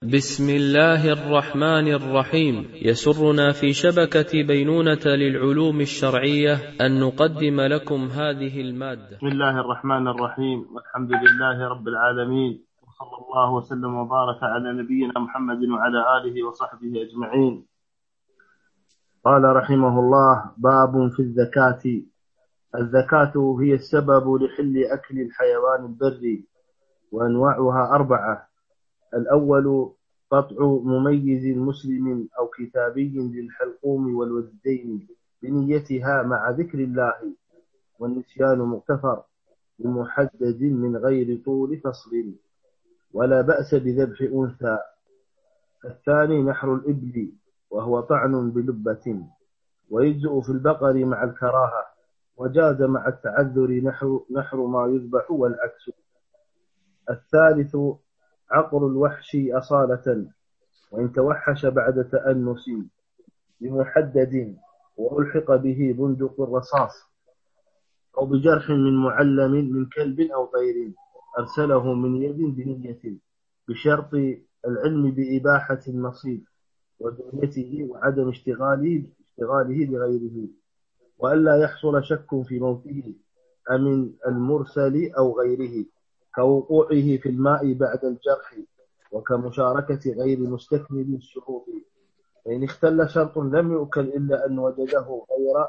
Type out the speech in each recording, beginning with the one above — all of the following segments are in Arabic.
بسم الله الرحمن الرحيم. يسرنا في شبكة بينونة للعلوم الشرعية أن نقدم لكم هذه المادة. بسم الله الرحمن الرحيم، والحمد لله رب العالمين، وصلى الله وسلم وبارك على نبينا محمد وعلى آله وصحبه أجمعين. قال رحمه الله: باب في الزكاة. الزكاة هي السبب لحل أكل الحيوان البري، وأنواعها 4. الأول قطع مميز مسلم أو كتابي للحلقوم والوزدين بنيتها مع ذكر الله، والنسيان مغتفر بمحدد من غير طول فصل، ولا بأس بذبح أنثى. الثاني نحر الإبل، وهو طعن بلبة، ويجزئ في البقر مع الكراهة، وجاز مع التعذر نحر ما يذبح والعكس. الثالث عقر الوحش أصالة، وإن توحش بعد تأنس بمحدد، وألحق به بندق الرصاص، أو بجرح من معلم من كلب أو طير أرسله من يد بنية، بشرط العلم بإباحة النصيب ودنيته وعدم اشتغاله بغيره، وألا يحصل شك في موته أمن المرسل أو غيره، كوقوعه في الماء بعد الجرح، وكمشاركة غير مستكمل الشروط. فإن اختل شرط لم يؤكل إلا أن وجده غير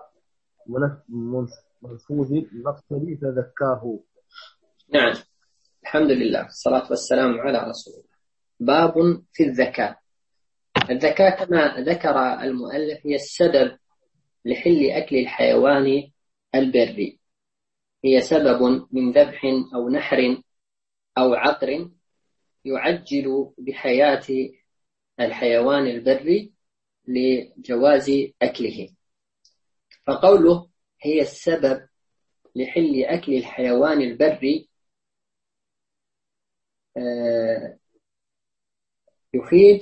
منفوذ المقتل فذكاه. نعم، الحمد لله والصلاة والسلام على رسول الله. باب في الزكاة. الزكاة كما ذكر المؤلف هي السبب لحل أكل الحيوان البري، هي سبب من ذبح أو نحر أو عقر يعجل بحياة الحيوان البري لجواز أكله. فقوله هي السبب لحل أكل الحيوان البري يفيد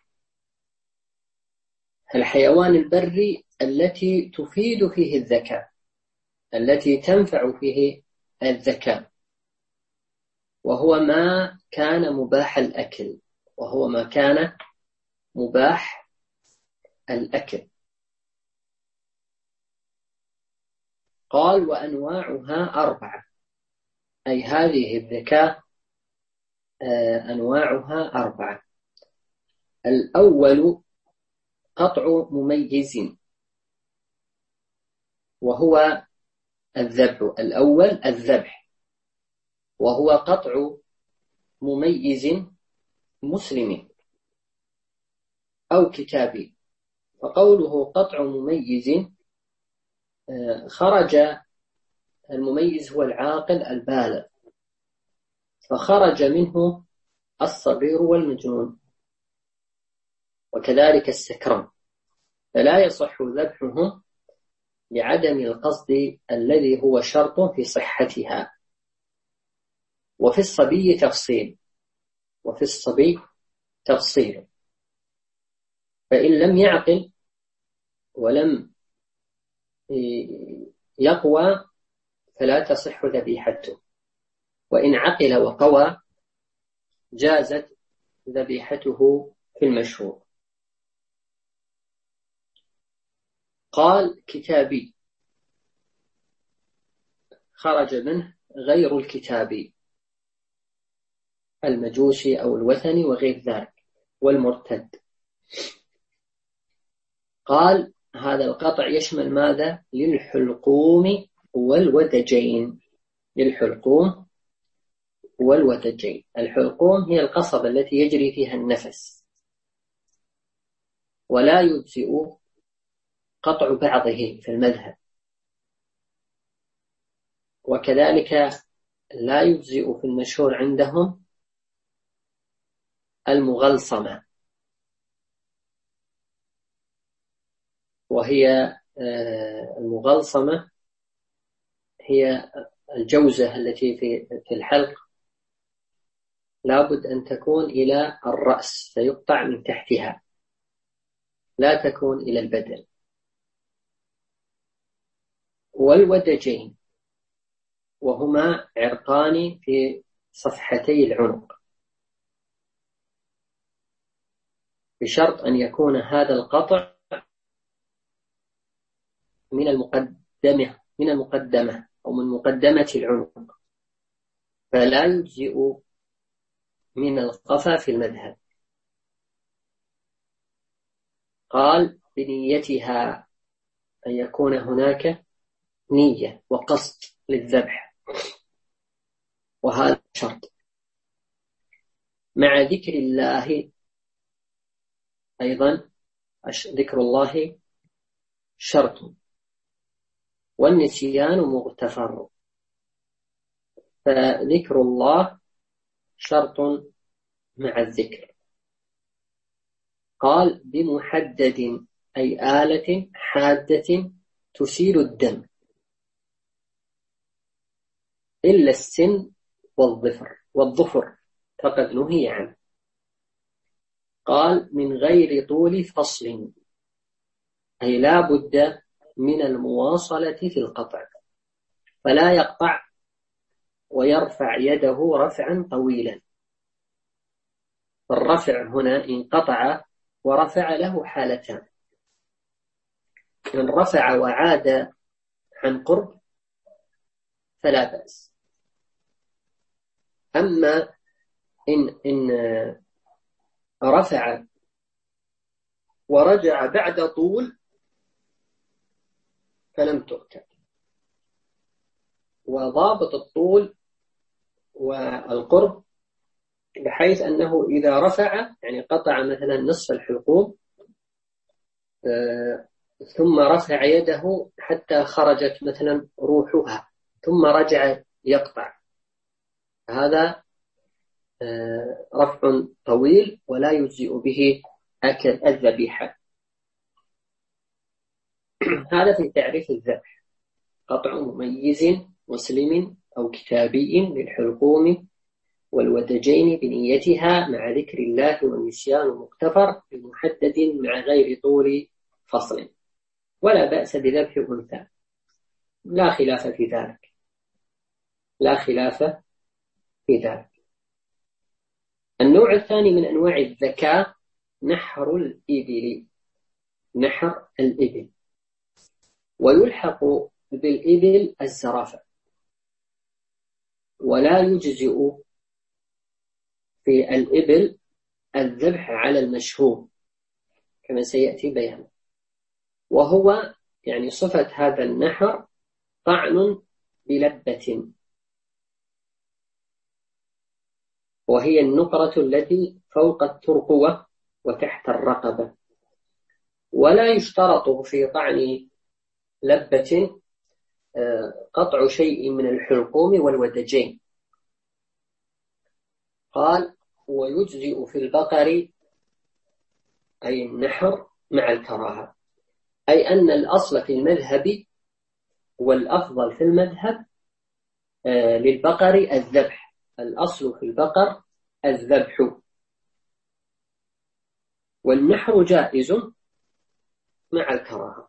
الحيوان البري التي تفيد فيه الزكاة، التي تنفع فيه الزكاة، وهو ما كان مباح الأكل، قال وأنواعها 4، أي هذه الزكاة أنواعها 4. الأول قطع مميز، وهو الذبح. الأول الذبح، وهو قطع مميز مسلم أو كتابي. فقوله قطع مميز، خرج المميز هو العاقل البالغ، فخرج منه الصغير والمجنون، وكذلك السكران، فلا يصح ذبحهم لعدم القصد الذي هو شرط في صحتها. وفي الصبي تفصيل، فإن لم يعقل ولم يقوى فلا تصح ذبيحته، وإن عقل وقوى جازت ذبيحته في المشهور. قال كتابي، خرج منه غير الكتابي، المجوسي أو الوثني وغير ذلك والمرتد. قال هذا القطع يشمل ماذا؟ للحلقوم والودجين. الحلقوم هي القصبة التي يجري فيها النفس، ولا يجزئ قطع بعضه في المذهب، وكذلك لا يجزئ في المشهور عندهم المغلصمة، وهي المغلصمة هي الجوزة التي في الحلق، لابد أن تكون إلى الرأس فيقطع من تحتها، لا تكون إلى البدن. والودجين وهما عرقان في صفحتي العنق، بشرط أن يكون هذا القطع من المقدمة أو من مقدمة العنق، فلا يجزئ من القفا في المذهب. قال بنيتها، أن يكون هناك نية وقصد للذبح، وهذا شرط. مع ذكر الله أيضا، ذكر الله شرط، والنسيان مغتفر، فذكر الله شرط مع الذكر. قال بمحدد، أي آلة حادة تسيل الدم، إلا السن والظفر فقد نهي عنه. قال من غير طول فصل، أي لا بد من المواصلة في القطع، فلا يقطع ويرفع يده رفعا طويلا. الرفع هنا انقطع ورفع له حالتان: إن رفع وعاد عن قرب فلا بأس، أما إن رفع ورجع بعد طول فلم تؤتى. وضابط الطول والقرب بحيث أنه إذا رفع، يعني قطع مثلا نصف الحلقوم ثم رفع يده حتى خرجت مثلا روحها ثم رجع يقطع، هذا رفع طويل ولا يجزئ به أكل الذبيحة. هذا في تعريف الذبح: قطع مميز مسلم أو كتابي للحلقوم والودجين بنيتها مع ذكر الله، والنسيان مغتفر بمحدد مع غير طول فصل، ولا بأس بذبح أنثى، لا خلاف في ذلك، لا خلاف في ذلك. النوع الثاني من أنواع الذكاء نحر الإبل، نحر الإبل، ويلحق بالإبل الزرافة، ولا يجزئ في الإبل الذبح على المشهور كما سيأتي بيانه، وهو يعني صفة هذا النحر طعن بلبة، وهي النقرة التي فوق الترقوة وتحت الرقبة. ولا يشترط في طعن لبة قطع شيء من الحلقوم والودجين. قال ويجزئ في البقر، أي النحر مع الكراهة، أي أن الأصل في المذهب والأفضل في المذهب للبقر الذبح، الأصل في البقر الذبح، والنحر جائز مع الكراهة.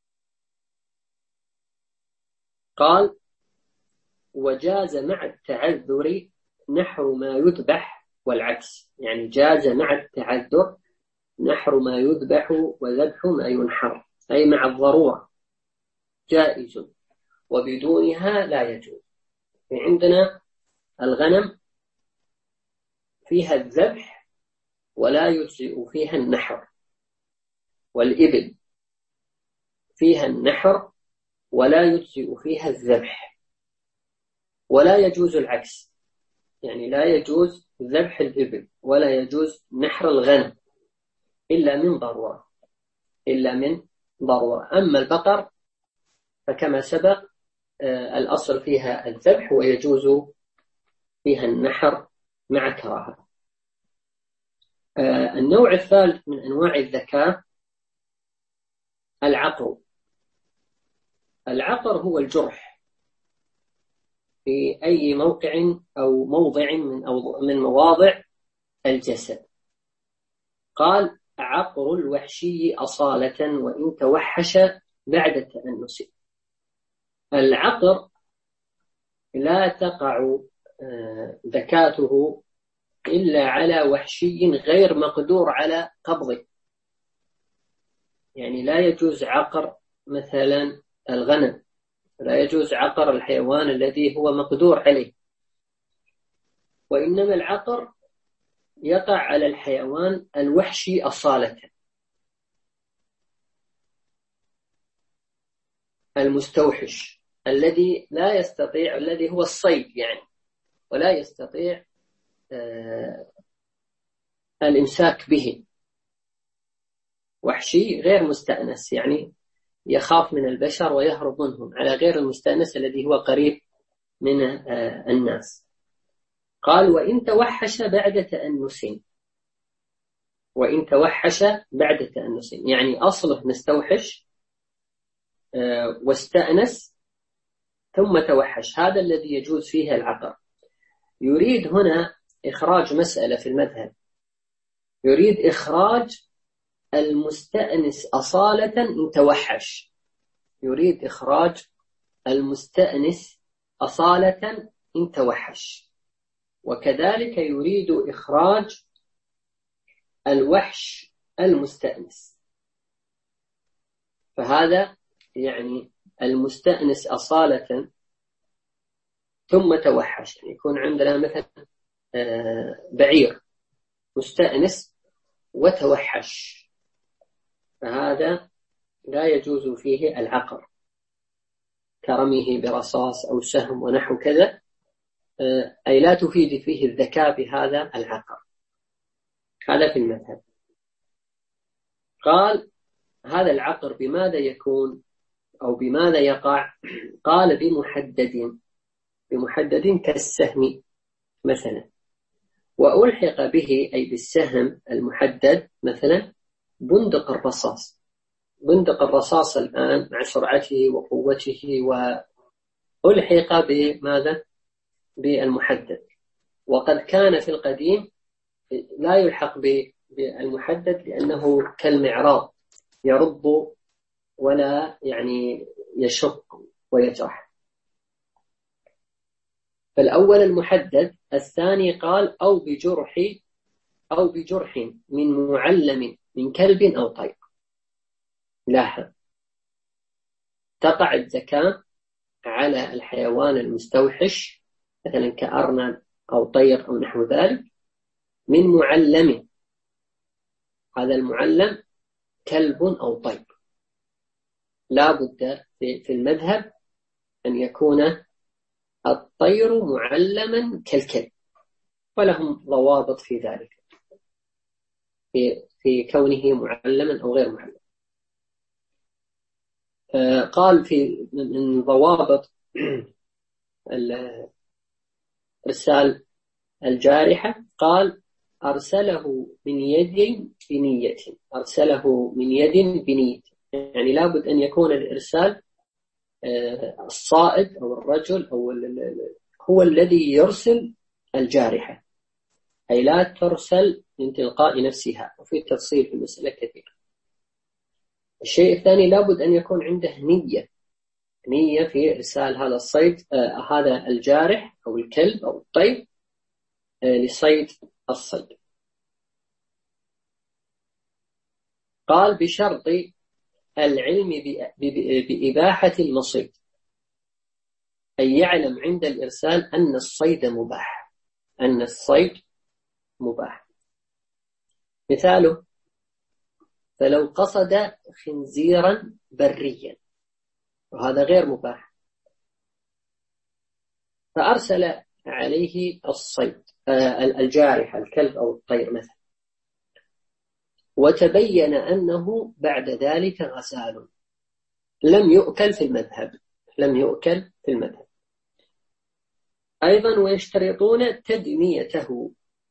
قال وجاز مع التعذر نحر ما يذبح والعكس، يعني جاز مع التعذر نحر ما يذبح وذبح ما ينحر، أي مع الضرورة جائز، وبدونها لا يجوز. عندنا الغنم فيها الذبح ولا يجزئ فيها النحر، والإبل فيها النحر ولا يجزئ فيها الذبح، ولا يجوز العكس، يعني لا يجوز ذبح الإبل ولا يجوز نحر الغنم إلا من ضرورة، إلا من ضرورة. أما البقر فكما سبق الأصل فيها الذبح ويجوز فيها النحر مع كراهة. النوع الثالث من أنواع الذكاء العقر. العقر هو الجرح في أي موقع أو موضع من مواضع الجسد. قال عقر الوحشي أصالة وإن توحش بعد التأنس. العقر لا تقع ذكاته إلا على وحشي غير مقدور على قبضه. يعني لا يجوز عقر مثلا الغنم، لا يجوز عقر الحيوان الذي هو مقدور عليه، وإنما العقر يقع على الحيوان الوحشي أصالة المستوحش الذي لا يستطيع، الذي هو الصيد يعني، ولا يستطيع الإمساك به، وحشي غير مستأنس، يعني يخاف من البشر ويهرب منهم، على غير المستأنس الذي هو قريب من الناس. قال وإن توحش بعد تأنس، وإن توحش بعد تأنس يعني أصله مستوحش واستأنس ثم توحش، هذا الذي يجوز فيه العقر. يريد هنا إخراج مسألة في المذهب، يريد إخراج المستأنس أصالة إن توحش، يريد إخراج المستأنس أصالة إن توحش، وكذلك يريد إخراج الوحش المستأنس. فهذا يعني المستأنس أصالة ثم توحش، يعني يكون عندنا مثلا بعير مستأنس وتوحش، فهذا لا يجوز فيه العقر كرميه برصاص أو سهم ونحو كذا، أي لا تفيد فيه الذكاء بهذا العقر. هذا في المذهب. قال هذا العقر بماذا يكون أو بماذا يقع؟ قال بمحدد كالسهم مثلا، وألحق به أي بالسهم المحدد مثلا بندق الرصاص. بندق الرصاص الآن مع سرعته وقوته وألحق بماذا؟ بالمحدد، وقد كان في القديم لا يلحق بالمحدد لأنه كالمعراض يرب ولا يعني يشق ويجرح. فالأول المحدد، الثاني قال أو بجرح من معلم من كلب أو طير. لاحظ تقع الزكاة على الحيوان المستوحش مثلا كأرنب أو طير أو نحو ذلك من معلم، هذا المعلم كلب أو طير. لا بد في المذهب أن يكون الطير معلما كالكلب، ولهم ضوابط في ذلك في كونه معلما أو غير معلم. قال من ضوابط إرسال الجارحة، قال أرسله من يد بنية، أرسله من يد بنية، يعني لابد أن يكون الإرسال الصائد أو الرجل أو هو الذي يرسل الجارحة، أي لا ترسل من تلقاء نفسها، وفي تفصيل في المسألة كثير. الشيء الثاني لابد أن يكون عنده نية في إرسال هذا الصيد، هذا الجارح أو الكلب أو الطير لصيد الصيد. قال بشرط العلم بإباحة المصيد، أي يعلم عند الإرسال أن الصيد مباح، أن الصيد مباح. مثاله فلو قصد خنزيرا بريا وهذا غير مباح، فأرسل عليه الصيد الجارح الكلب أو الطير مثلا، وتبين أنه بعد ذلك غزال، لم يؤكل في المذهب، لم يؤكل في المذهب. أيضا ويشترطون تدميته،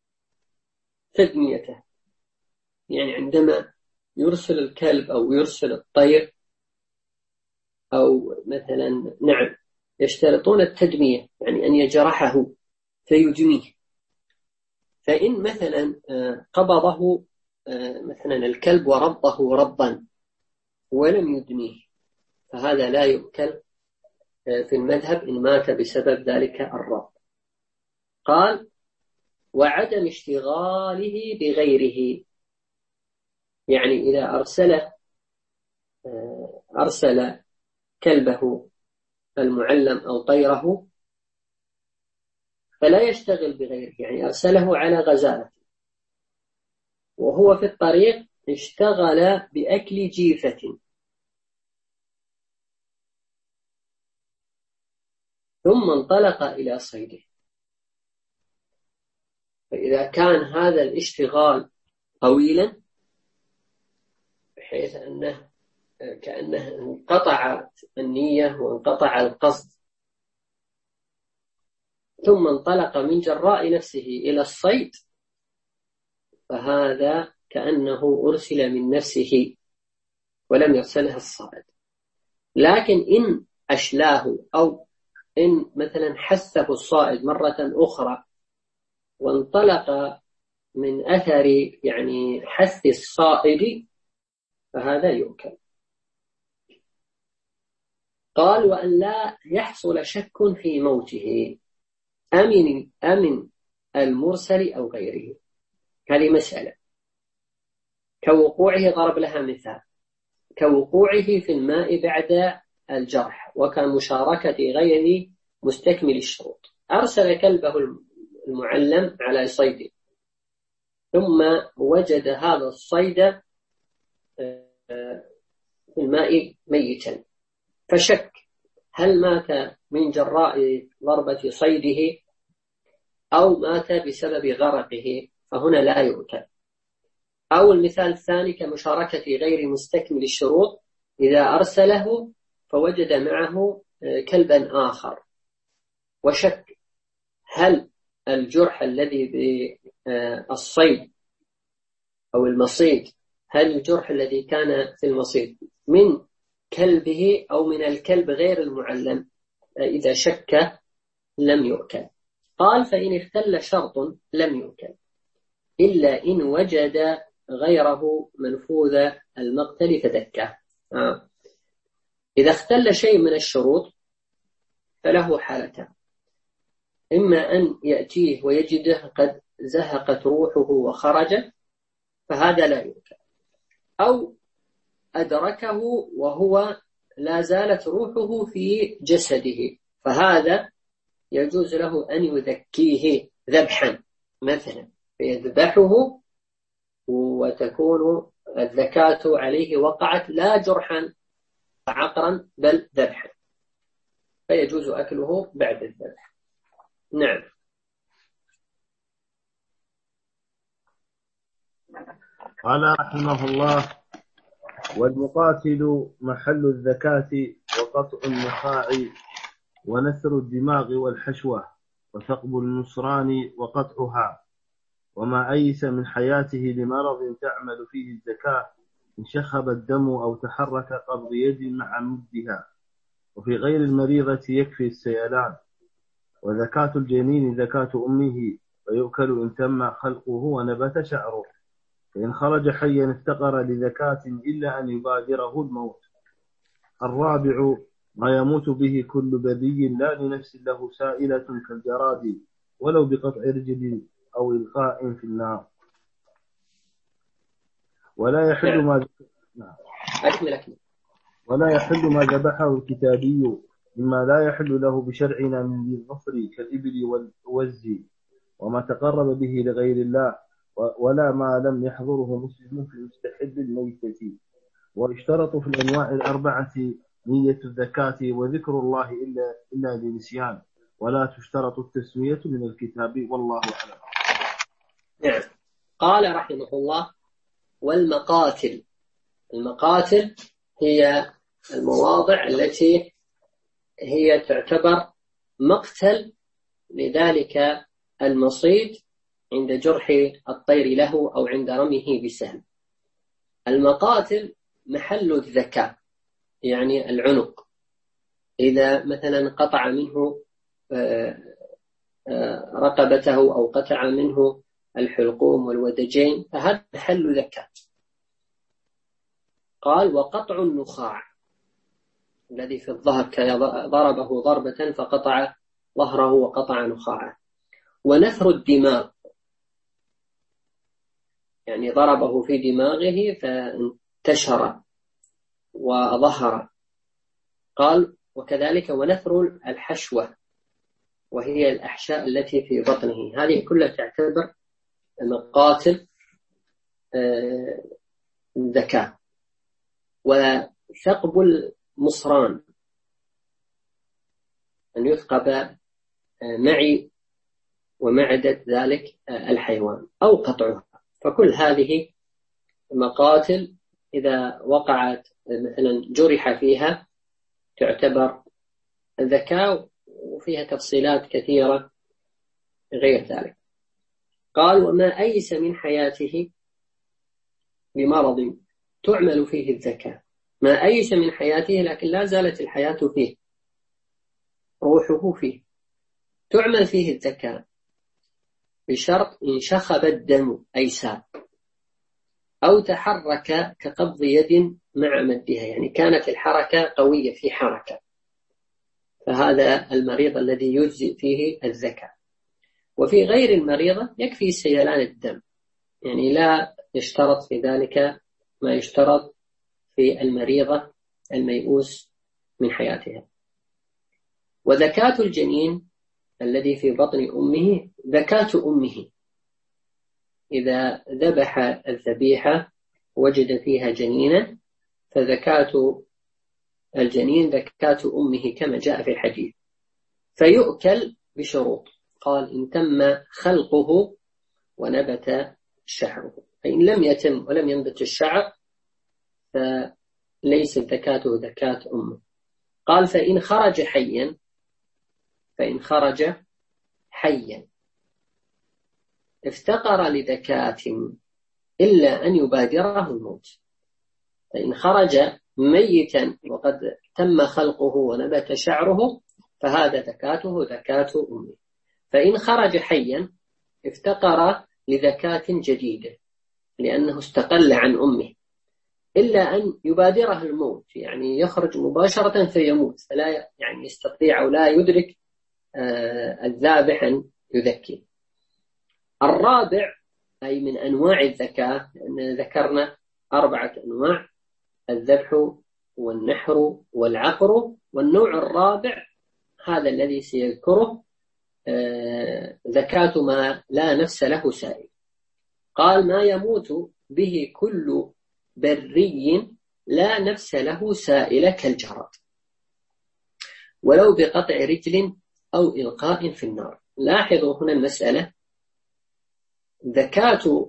يعني عندما يرسل الكلب أو يرسل الطير أو مثلا يشترطون التدمية، يعني أن يجرحه فيدميه. فإن مثلا قبضه مثلا الكلب وربطه ربا ولم يدميه، فهذا لا يؤكل في المذهب إن مات بسبب ذلك الربط. قال وعدم اشتغاله بغيره. يعني إذا أرسل كلبه المعلم أو طيره فلا يشتغل بغيره، يعني أرسله على غزالة وهو في الطريق اشتغل بأكل جيفة ثم انطلق إلى صيده. فإذا كان هذا الاشتغال طويلا بحيث أنه كأنه انقطعت النية وانقطع القصد ثم انطلق من جراء نفسه إلى الصيد، فهذا كأنه أرسل من نفسه ولم يرسلها الصائد. لكن إن أشلاه أو إن مثلا حثه الصائد مرة أخرى وانطلق من أثر يعني حث الصائد فهذا يؤكل. قال: وأن لا يحصل شك في موته أمن المرسل أو غيره. هذه مسألة كوقوعه، ضرب لها مثال، كوقوعه في الماء بعد الجرح وكمشاركة غير مستكمل الشروط. أرسل كلبه المعلم على صيده ثم وجد هذا الصيد في الماء ميتا، فشك هل مات من جراء ضربة صيده أو مات بسبب غرقه، فهنا لا يؤكل. أو المثال الثاني كمشاركة غير مستكمل الشروط، إذا أرسله فوجد معه كلبا آخر وشك هل الجرح الذي بالصيد أو المصيد، هل الجرح الذي كان في المصيد من كلبه أو من الكلب غير المعلم، إذا شك لم يؤكل. قال: فإن اختل شرط لم يؤكل إلا إن وجد غيره منفوذ المقتل فدكه. إذا اختل شيء من الشروط فله حالتان: إما أن يأتيه ويجده قد زهقت روحه وخرج فهذا لا يؤكل، أو أدركه وهو لا زالت روحه في جسده فهذا يجوز له أن يذكيه ذبحا مثلا، فيذبحه وتكون الزكاة عليه وقعت لا جرحا عقرا بل ذبحا، فيجوز أكله بعد الذبح. نعم. قال رحمه الله: والمقاتل محل الزكاة وقطع النخاع ونثر الدماغ والحشوة وثقب النصران وقطعها، وما أيس من حياته لمرض تعمل فيه الزكاة إن شخب الدم أو تحرك قبض يد مع مدها، وفي غير المريضة يكفي السيلان. وزكاة الجنين زكاة أمه، ويؤكل إن تم خلقه ونبت شعره، فإن خرج حيا افتقر لزكاة إلا أن يبادره الموت. الرابع ما يموت به كل بذي لا لنفس له سائلة كالجراد ولو بقطع رجل أو إلقاء في النار. ولا يحل ما ذبحه الكتابي مما لا يحل له بشرعنا من ذي الظفر كالإبل والوز، وما تقرب به لغير الله، ولا ما لم يحضره مسلم في مستحب الميتة. واشترطوا في الأنواع الأربعة نية الزكاة وذكر الله إلا لنسيان، ولا تشترط التسمية من الكتاب، والله أعلم. نعم. قال رحمه الله: والمقاتل، المقاتل هي المواضع التي هي تعتبر مقتل لذلك المصيد عند جرح الطير له أو عند رميه بسهم. المقاتل محل الذكاء يعني العنق، إذا مثلا قطع منه رقبته أو قطع منه الحلقوم والودجين فهذا محل ذكاء. قال: وقطع النخاع الذي في الظهر ضربه ضربة فقطع ظهره وقطع نخاعه. ونثر الدماغ يعني ضربه في دماغه فانتشر وظهر. قال وكذلك ونثر الحشوة وهي الأحشاء التي في بطنه، هذه كلها تعتبر مقاتل الذكاء. وثقب المصران أن يثقب معي ومعدة ذلك الحيوان أو قطعها، فكل هذه مقاتل إذا وقعت مثلا جرح فيها تعتبر ذكاء، وفيها تفصيلات كثيرة غير ذلك. قال وما أيس من حياته بمرض تعمل فيه الذكاء، ما أيس من حياته لكن لا زالت الحياة فيه، روحه فيه، تعمل فيه الذكاء بشرط إن شخب الدم أي ساب، أو تحرك كقبض يد مع مدها، يعني كانت الحركة قوية في حركة، فهذا المريض الذي يجزئ فيه الذكاء. وفي غير المريضة يكفي سيلان الدم، يعني لا يشترط في ذلك ما يشترط في المريضة الميؤوس من حياتها. وذكاة الجنين الذي في بطن أمه ذكاة أمه، إذا ذبح الذبيحة وجد فيها جنينا فذكاة الجنين ذكاة أمه كما جاء في الحديث. فيؤكل بشروط، قال إن تم خلقه ونبت شعره، فإن لم يتم ولم ينبت الشعر فليس ذكاته ذكاة أمه. قال فإن خرج حيا افتقر لذكاة إلا أن يبادره الموت. فإن خرج ميتا وقد تم خلقه ونبت شعره فهذا ذكاته ذكاة أمه. فإن خرج حيا افتقر لذكاة جديدة لأنه استقل عن أمه، إلا أن يبادره الموت، يعني يخرج مباشرة فيموت، فلا يعني يستطيع أو لا يدرك الذابح أن يذكي. الرابع أي من أنواع الذكاء، لأن ذكرنا 4 أنواع: الذبح والنحر والعقر، والنوع الرابع هذا الذي سيذكره ذكاة ما لا نفس له سائل. قال ما يموت به كل بري لا نفس له سائل كالجراد ولو بقطع رجل أو إلقاء في النار. لاحظوا هنا المسألة، ذكاة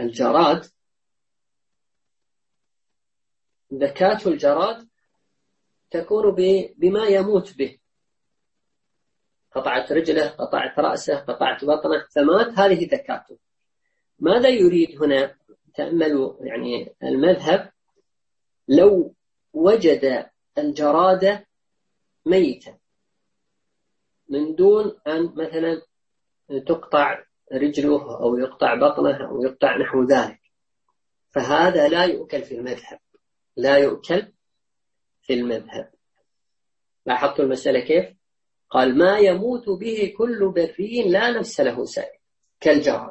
الجراد تكون بما يموت به، قطعت رجله، قطعت رأسه، قطعت بطنه فمات، هذه ذكاته. ماذا يريد هنا؟ تأملوا يعني المذهب، لو وجد الجراد ميتا من دون أن مثلا تقطع رجله أو يقطع بطنه أو يقطع نحو ذلك، فهذا لا يؤكل في المذهب. لاحظتوا المسألة كيف؟ قال ما يموت به كل بري لا نفس له سائل كالجراد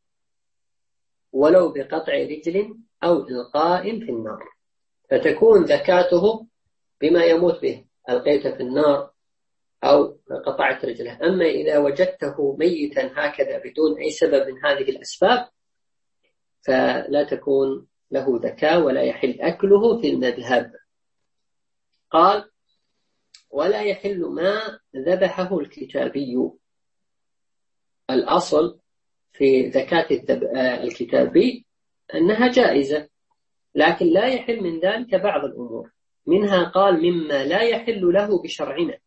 ولو بقطع رجل أو إلقاء في النار، فتكون ذكاته بما يموت به، ألقيته في النار أو قطعت رجله. أما إذا وجدته ميتا هكذا بدون أي سبب من هذه الأسباب فلا تكون له ذكاء ولا يحل أكله في المذهب. قال ولا يحل ما ذبحه الكتابي. الأصل في ذكاة الكتابي أنها جائزة، لكن لا يحل من ذلك بعض الأمور، منها قال مما لا يحل له بشرعنا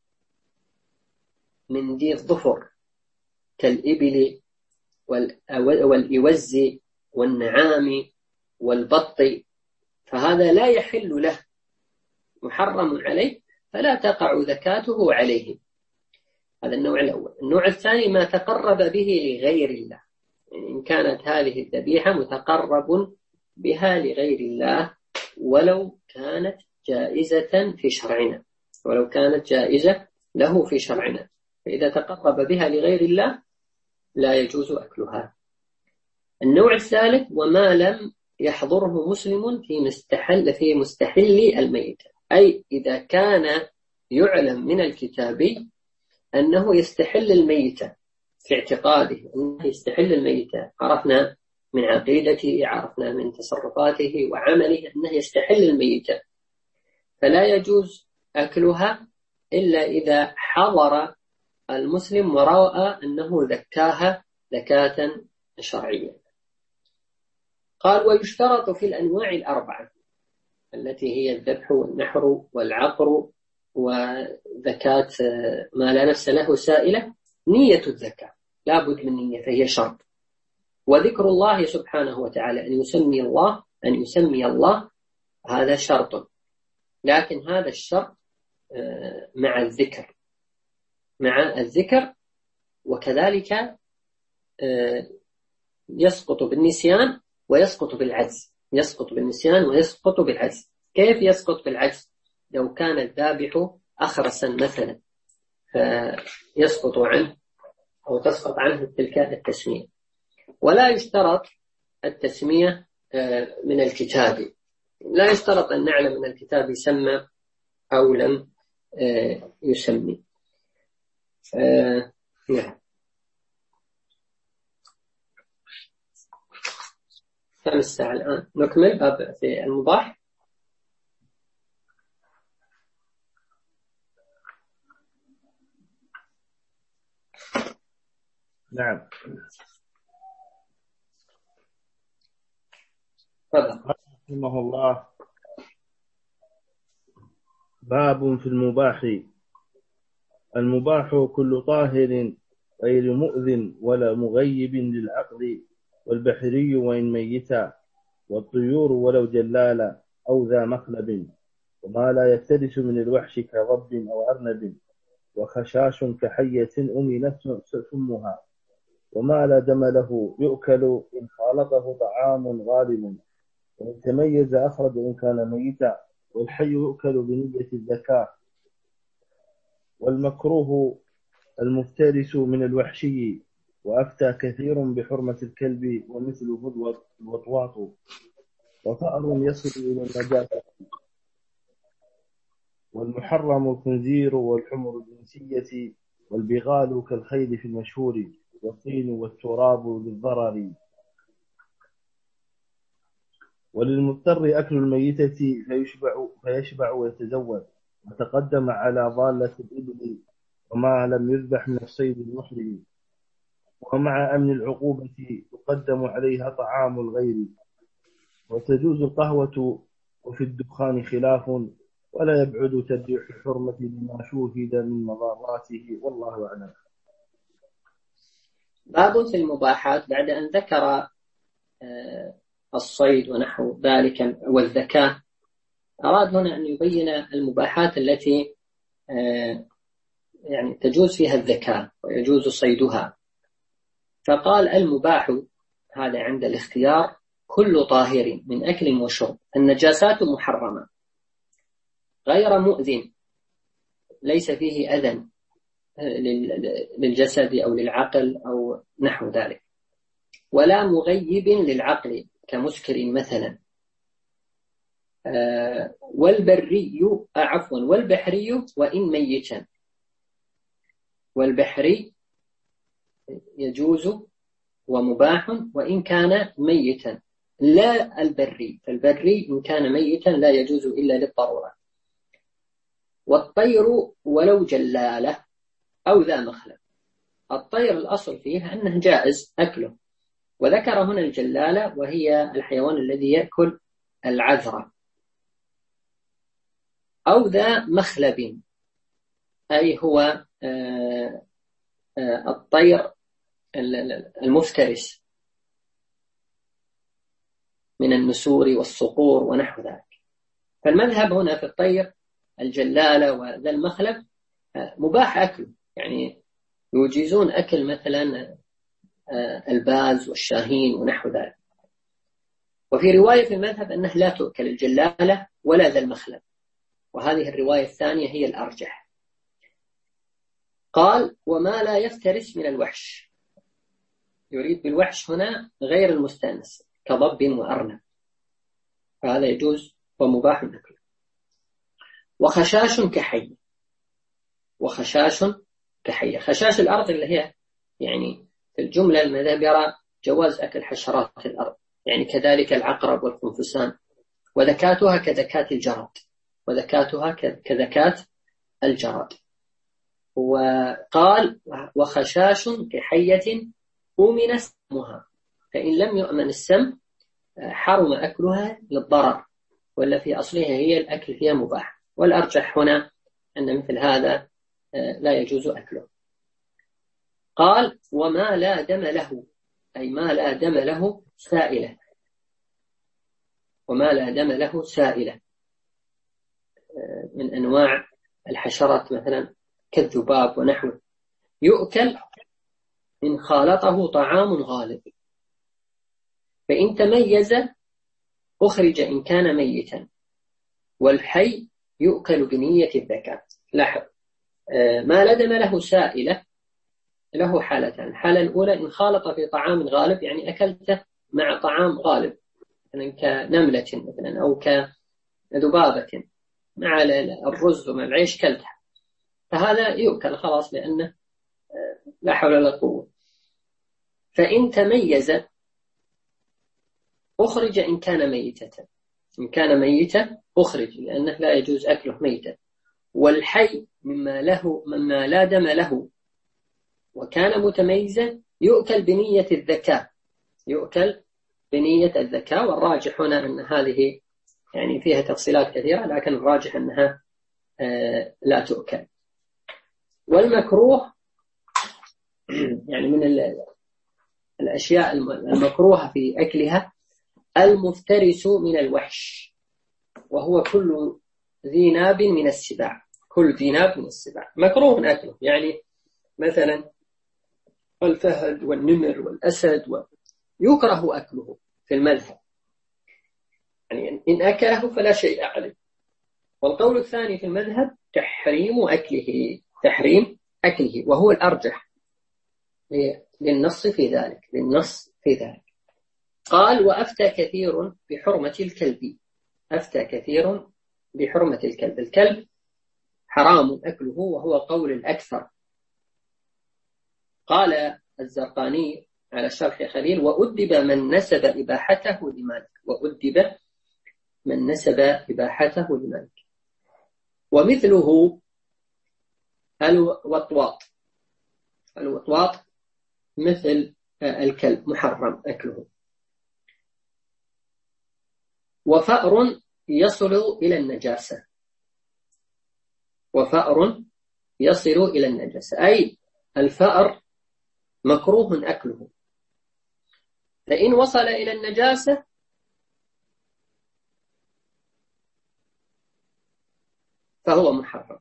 من ذي الظفر كالإبل والإوز والنعام والبط، فهذا لا يحل له، محرم عليه، فلا تقع ذكاته عليه. هذا النوع الأول. النوع الثاني ما تقرب به لغير الله، يعني إن كانت هذه الذبيحة متقرب بها لغير الله ولو كانت جائزة في شرعنا، ولو كانت جائزة له في شرعنا، فإذا تقرب بها لغير الله لا يجوز أكلها. النوع الثالث وما لم يحضره مسلم في مستحل الميتة، أي إذا كان يعلم من الكتابي أنه يستحل الميتة في اعتقاده أنه يستحل الميتة، عرفنا من عقيدته، عرفنا من تصرفاته وعمله أنه يستحل الميتة، فلا يجوز أكلها إلا إذا حضر المسلم ورأى أنه ذكاها زكاة شرعية. قال ويشترط في الأنواع الأربعة التي هي الذبح والنحر والعقر وزكاة ما لا نفس له سائلة نية الزكاة، لا بد من نية فهي شرط، وذكر الله سبحانه وتعالى أن يسمي الله هذا شرط، لكن هذا الشرط مع الذكر وكذلك يسقط بالنسيان ويسقط بالعجز. كيف يسقط بالعجز؟ لو كان الذابح أخرسا مثلا فيسقط عنه أو تسقط عنه تلك التسمية. ولا يشترط التسمية من الكتاب، لا يشترط أن نعلم من الكتاب يسمى أو لم يسمي. نعم. كم الساعة الآن؟ نكمل باب في المباح. نعم. رحمه الله. باب في المباح. المباح كل طاهر غير مؤذن ولا مغيب للعقل، والبحري وإن ميتا، والطيور ولو جلالا أو ذا مخلب، وما لا يفترس من الوحش كضب أو أرنب، وخشاش كحية أمنت سمها، وما لا دم له يؤكل إن خالطه طعام غالب، وإن تميز أخرج إن كان ميتا، والحي يؤكل بنية الزكاة، والمكروه المفترس من الوحشي، وأفتى كثير بحرمة الكلب ومثله الوطواط، وفأر يصل إلى النجاسة، والمحرم الخنزير والحمر الجنسية، والبغال كالخيل في المشهور، والطين والتراب للضرر، وللمضطر أكل الميتة فيشبع ويتزود، وتقدم على ضالة الإبل وما لم يذبح من الصيد المحرم، ومع أمن العقوبة يقدم عليها طعام الغير، وتجوز القهوة وفي الدخان خلاف، ولا يبعد ترجيح الحرمة لما شوهد من مضاراته، والله أعلم. باب في المباحات بعد أن ذكر الصيد ونحو ذلك والزكاة، أراد هنا أن يبين المباحات التي يعني تجوز فيها الزكاة ويجوز صيدها. فقال المباح هذا عند الاختيار كل طاهر من أكل وشرب، النجاسات محرمة غير مؤذن ليس فيه أذى للجسد أو للعقل أو نحو ذلك، ولا مغيب للعقل كمسكر مثلا، والبحري وإن ميتا، والبحري يجوز ومباح وإن كان ميتا، لا البري، فالبري إن كان ميتا لا يجوز إلا للضرورة، والطير ولو جلالة أو ذا مخلب. الطير الأصل فيه أنه جائز أكله، وذكر هنا الجلالة وهي الحيوان الذي يأكل العذرة، أو ذا مخلب أي هو الطير المفترس من النسور والصقور ونحو ذلك. فالمذهب هنا في الطير الجلالة وذا المخلب مباح أكله، يعني يجيزون أكل مثلا الباز والشاهين ونحو ذلك. وفي رواية في المذهب أنه لا تؤكل الجلالة ولا ذا المخلب، وهذه الرواية الثانية هي الأرجح. قال وما لا يفترس من الوحش، يريد بالوحش هنا غير المستأنس كضب وأرنب، فهذا يجوز ومباح أكله. وخشاش كحي، وخشاش كحية. خشاش الأرض اللي هي يعني في الجملة المذهب يرى جواز أكل حشرات الأرض، يعني كذلك العقرب والخنفسان، وذكاتها كذكاة الجراد، وذكاتها كذكاة الجراد. وقال وخشاش كحية أؤمن سمها، فإن لم يؤمن السم حرم أكلها للضرر، ولا في أصلها هي الأكل فيها مباح. والأرجح هنا أن مثل هذا لا يجوز أكله. قال وما لا دم له، أي ما لا دم له سائلة، وما لا دم له سائلة من أنواع الحشرات مثلا كالذباب ونحوه، يؤكل إن خالطه طعام غالب، فإن تميز أخرج إن كان ميتا، والحي يؤكل بنية الذكاء. لاحظ ما لا دم له سائلة له حالتان. الحالة الأولى إن خالط في طعام غالب، يعني أكلته مع طعام غالب مثلا كنملة مثلا أو كذبابة مع الرز ومع العيش كلتها، فهذا يؤكل خلاص لأنه لا حول ولا قوة. فإن تميز أخرج إن كان ميتة، إن كان ميتا أخرج لأنه لا يجوز أكله ميتا. والحي مما لا دم له وكان متميزا يؤكل بنية الذكاء، يؤكل بنية الذكاء. والراجح هنا أن هذه يعني فيها تفصيلات كثيرة، لكن الراجح أنها لا تؤكل. والمكروه يعني من الأشياء المكروهة في أكلها المفترس من الوحش، وهو كل ذي ناب من السباع، كل ذي ناب من السباع مكروه أكله، يعني مثلا الفهد والنمر والأسد يكره أكله في المذهب، يعني إن أكله فلا شيء عليه. والقول الثاني في المذهب تحريم أكله، وهو الأرجح للنص في ذلك، قال وأفتى كثير بحرمة الكلب، أفتى كثير بحرمة الكلب. الكلب حرام أكله وهو قول الأكثر. قال الزرقاني على شرح خليل وأدب من نسب إباحته لمالك، وأدب من نسب إباحته لمالك. ومثله الوطواط مثل الكلب محرم أكله. وفأر يصل إلى النجاسة، وفأر يصل إلى النجاسة أي الفأر مكروه أكله، فإن وصل إلى النجاسة فهو محرم،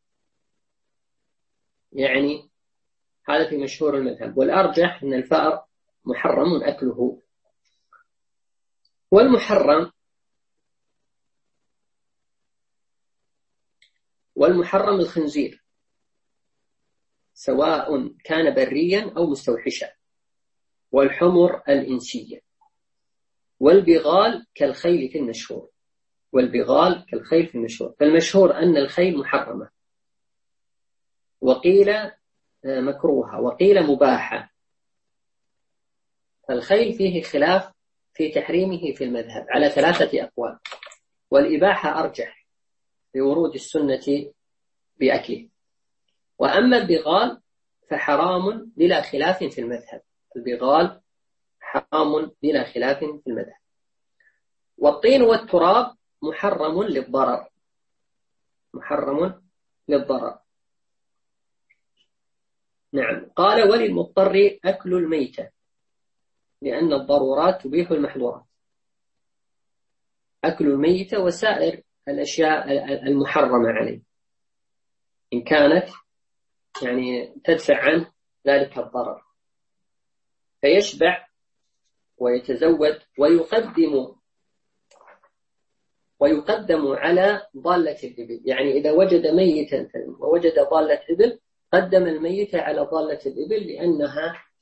يعني هذا في مشهور المذهب. والأرجح أن الفأر محرم أكله. والمحرم الخنزير سواء كان بريا أو مستوحشا، والحمر الإنسية، والبغال كالخيل في المشهور، فالمشهور أن الخيل محرمة، وقيل مكروهة، وقيل مباحة. الخيل فيه خلاف في تحريمه في المذهب على 3 أقوال، والإباحة أرجح لورود السنة بأكله. وأما البغال فحرام بلا خلاف في المذهب، البغال حرام بلا خلاف في المذهب. والطين والتراب محرم للضرر. نعم. قال وللمضطر أكل الميتة لأن الضرورات تبيح المحظورات، أكل الميتة وسائر الأشياء المحرمة عليه إن كانت يعني تدفع عنه ذلك الضرر، فيشبع ويتزود ويقدم على ضالة الإبل. يعني إذا وجد ميتا ووجد ضالة إبل قدم الميت على ضالة الإبل لأنها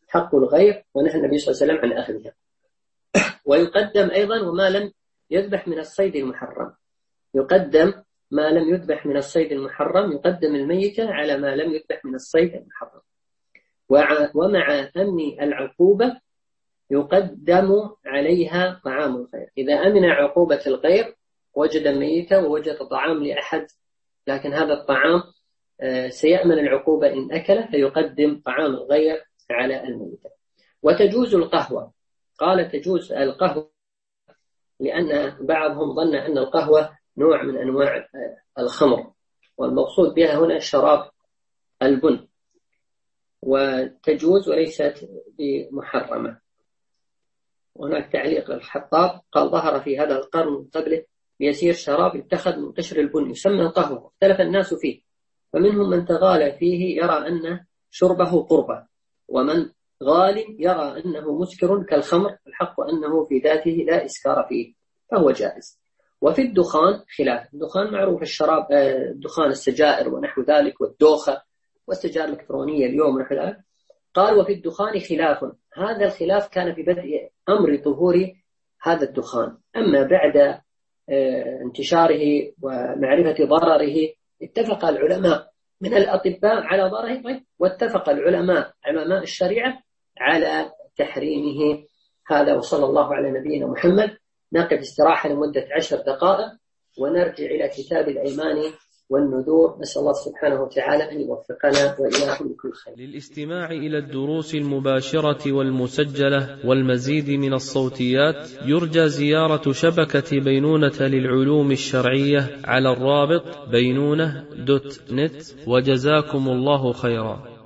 حق الغير، ونهى النبي صلى الله عليه وسلم عن أخذها. ويقدم أيضا وما لم يذبح من الصيد المحرم، يقدم ما لم يذبح من الصيد المحرم، يقدم الميتة على ما لم يذبح من الصيد المحرم. ومع أمن العقوبة يقدم عليها طعام الغير. إذا أمن عقوبة الغير وجد ميتة ووجد طعام لأحد، لكن هذا الطعام سيأمن العقوبة إن أكله، فيقدم طعام الغير على الميتة. وتجوز القهوة، قال تجوز القهوة لأن بعضهم ظن أن القهوة نوع من أنواع الخمر، والمقصود بها هنا شراب البن، وتجوز وليست بمحرمة. وهناك تعليق للحطاب قال ظهر في هذا القرن من قبله بيسير شراب يتخذ من قشر البن يسمى القهوة، اختلف الناس فيه، فمنهم من تغالى فيه يرى أن شربه قربة، ومن غال يرى أنه مسكر كالخمر، الحق أنه في ذاته لا إسكار فيه فهو جائز. وفي الدخان خلاف، الدخان معروف الشراب، دخان السجائر ونحو ذلك والدوخة والسجائر الإلكترونية اليوم ونحو ذلك. قال وفي الدخان خلاف، هذا الخلاف كان في بدء أمر ظهور هذا الدخان، أما بعد انتشاره ومعرفة ضرره اتفق العلماء من الأطباء على ضرره، واتفق العلماء علماء الشريعة على تحريمه. هذا وصلى الله على نبينا محمد. نقف استراحة لمدة 10 دقائق ونرجع إلى كتاب الأيمان والنذور. نسأل الله سبحانه وتعالى أن يوفقنا وإياكم بكل خير. للاستماع إلى الدروس المباشرة والمسجلة والمزيد من الصوتيات يرجى زيارة شبكة بينونة للعلوم الشرعية على الرابط بينونة.net. وجزاكم الله خيرا.